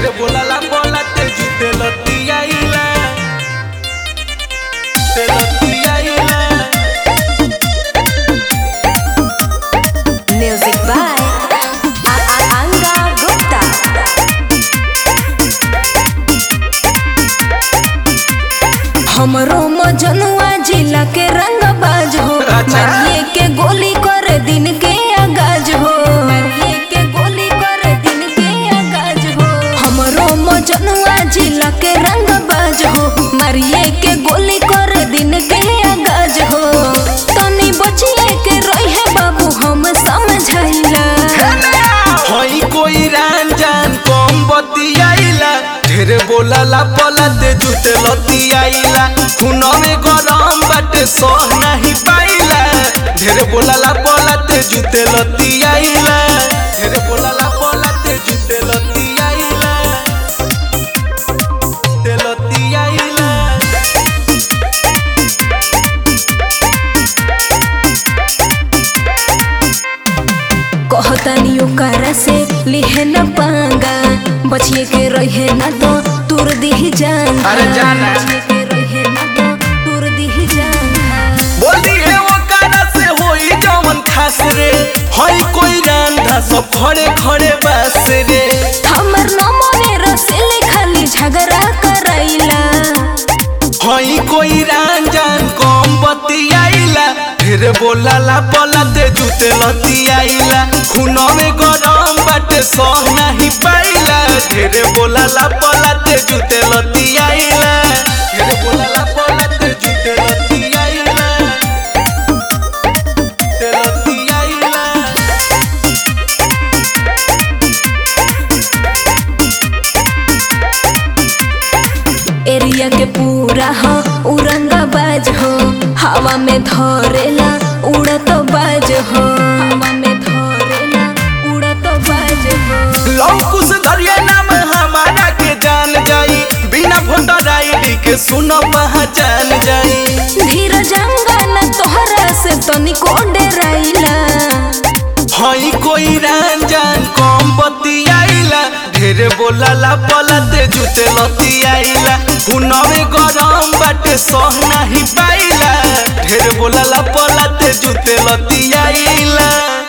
ढेर बोलाला बोला ते जुते लतियाइला ते लतियाइला। Music by Anga Gupta। हमरो मजनुआ जिला के रंग बाज हो, मारिए के गोली कर दिन के आगाज हो, मारिए के गोली कर दिन के आगाज हो। हमरो मजनुआ जिला के रंग बाज हो, मारिए के गोली कर दिन के आगाज हो। तनी बचिए के रहे बाबू हम समझाइला, हई कोई रांझान कम बतियाइला ढेर बोलाला बोला ते जुते लतियाइला। खूनो में गरम बाटे सह नहीं पाइला ढेर बोलाला बोला ते जुते लतियाइला ढेर बोलाला बोला ते जुते लतियाइला ते लतियाइला। कहतानी ओकरा से लिहे न पांगा, बचिए के रहे न तो तुर दी जान। अरे जाना। बचिए के रहे न तो तुर दी जान। बोली है वो काना से होई जवन खास रे हई कोई रांधा सब खड़े खड़े बस रे। हमर नमोने रसीले खाली झगड़ा कराइला, हई कोई रांझान कम बतियाइला ढेर बोलाला बोला ते जुते लतियाइला। खूनो में गरम बाटे सह नहीं पाइला ढेर बोलाला बोला ते जुते लतियाइला ढेर बोलाला बोला ते जुते लतियाइला ते लतियाइला। एरिया के पूरा हो उरंगा बाज हो, हवा में धरेला उड़त बाज हो, हवा में धरेला उड़त बाज हो। लौकुश दरिया नाम हमारा के जान जाई बिना वोटर आईडी के सुनो पहचान जाई। धीरज अंगना तोहरा से तनिको डेराइला, हई कोई रांझान कम बतियाइला ढेर बोलाला बोला ते जुते लतियाइला। खूनो में गरम बाटे सह नहीं पाइला ढेर बोलाला बोला ते जुते लतियाइला।